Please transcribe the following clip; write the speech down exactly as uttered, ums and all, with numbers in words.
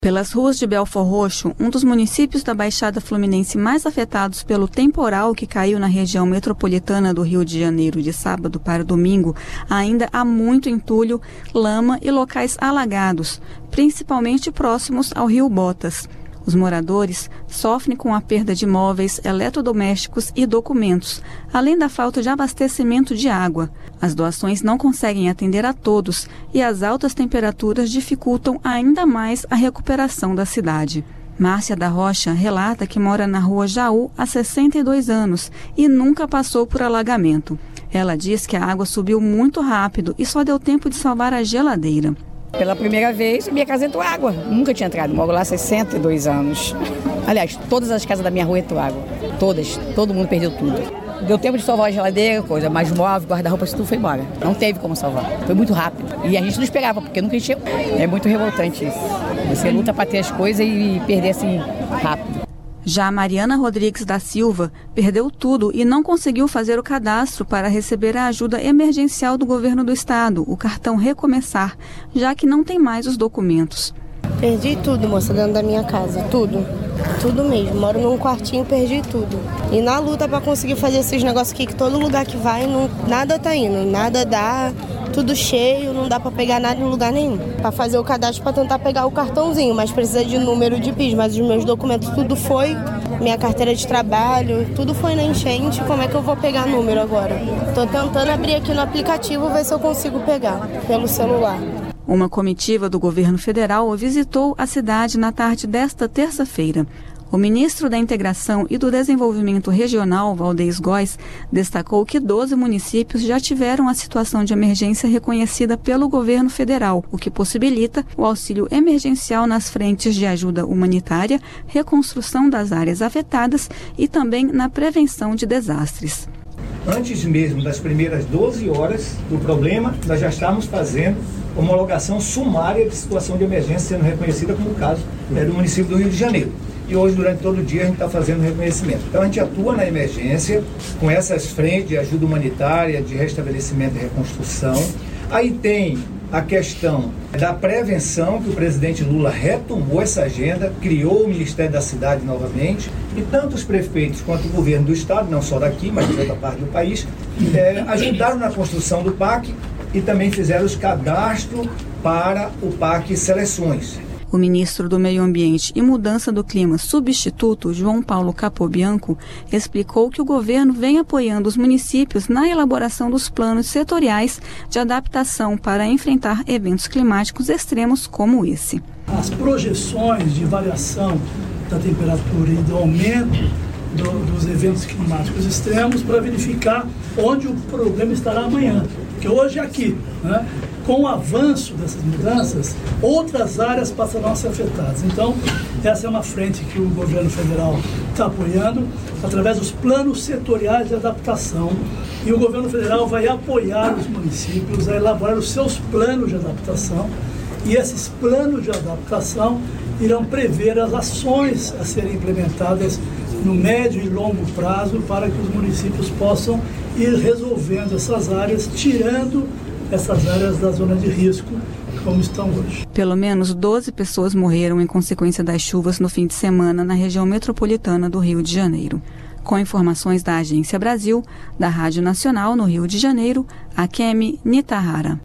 Pelas ruas de Belfor Roxo, um dos municípios da Baixada Fluminense mais afetados pelo temporal que caiu na região metropolitana do Rio de Janeiro de sábado para domingo, ainda há muito entulho, lama e locais alagados, principalmente próximos ao Rio Botas. Os moradores sofrem com a perda de móveis, eletrodomésticos e documentos, além da falta de abastecimento de água. As doações não conseguem atender a todos e as altas temperaturas dificultam ainda mais a recuperação da cidade. Márcia da Rocha relata que mora na rua Jaú há sessenta e dois anos e nunca passou por alagamento. Ela diz que a água subiu muito rápido e só deu tempo de salvar a geladeira. Pela primeira vez, minha casa entrou água. Nunca tinha entrado. Moro lá há sessenta e dois anos. Aliás, todas as casas da minha rua entrou água. Todas. Todo mundo perdeu tudo. Deu tempo de salvar a geladeira, coisa, mas móvel, guarda-roupa, tudo foi embora. Não teve como salvar. Foi muito rápido. E a gente não esperava, porque nunca encheu. É muito revoltante isso. Você luta para ter as coisas e perder assim rápido. Já a Mariana Rodrigues da Silva perdeu tudo e não conseguiu fazer o cadastro para receber a ajuda emergencial do governo do estado, o cartão Recomeçar, já que não tem mais os documentos. Perdi tudo, moça, dentro da minha casa, tudo. Tudo mesmo, moro num quartinho, perdi tudo. E na luta para conseguir fazer esses negócios aqui, que todo lugar que vai, não, nada tá indo, nada dá, tudo cheio, não dá para pegar nada em lugar nenhum. Para fazer o cadastro, para tentar pegar o cartãozinho, mas precisa de número de P I S, mas os meus documentos tudo foi, minha carteira de trabalho, tudo foi na enchente, como é que eu vou pegar número agora? Tô tentando abrir aqui no aplicativo, ver se eu consigo pegar pelo celular. Uma comitiva do governo federal visitou a cidade na tarde desta terça-feira. O ministro da Integração e do Desenvolvimento Regional, Valdez Góes, destacou que doze municípios já tiveram a situação de emergência reconhecida pelo governo federal, o que possibilita o auxílio emergencial nas frentes de ajuda humanitária, reconstrução das áreas afetadas e também na prevenção de desastres. Antes mesmo das primeiras doze horas do problema, nós já estamos fazendo homologação sumária de situação de emergência sendo reconhecida como o caso é, do município do Rio de Janeiro. E hoje, durante todo o dia, a gente está fazendo reconhecimento. Então, a gente atua na emergência com essas frentes de ajuda humanitária, de restabelecimento e reconstrução. Aí tem a questão da prevenção, que o presidente Lula retomou essa agenda, criou o Ministério da Cidade novamente, e tanto os prefeitos quanto o governo do estado, não só daqui, mas de outra parte do país, é, ajudaram na construção do P A C e também fizeram os cadastros para o P A C Seleções. O ministro do Meio Ambiente e Mudança do Clima substituto, João Paulo Capobianco, explicou que o governo vem apoiando os municípios na elaboração dos planos setoriais de adaptação para enfrentar eventos climáticos extremos como esse. As projeções de variação da temperatura e do aumento do, dos eventos climáticos extremos para verificar onde o problema estará amanhã, que hoje é aqui, né? Com o avanço dessas mudanças, outras áreas passarão a ser afetadas. Então, essa é uma frente que o governo federal está apoiando através dos planos setoriais de adaptação. E o governo federal vai apoiar os municípios a elaborar os seus planos de adaptação. E esses planos de adaptação irão prever as ações a serem implementadas no médio e longo prazo para que os municípios possam ir resolvendo essas áreas, tirando essas áreas da zona de risco, como estão hoje. Pelo menos doze pessoas morreram em consequência das chuvas no fim de semana na região metropolitana do Rio de Janeiro. Com informações da Agência Brasil, da Rádio Nacional no Rio de Janeiro, Akemi Nitahara.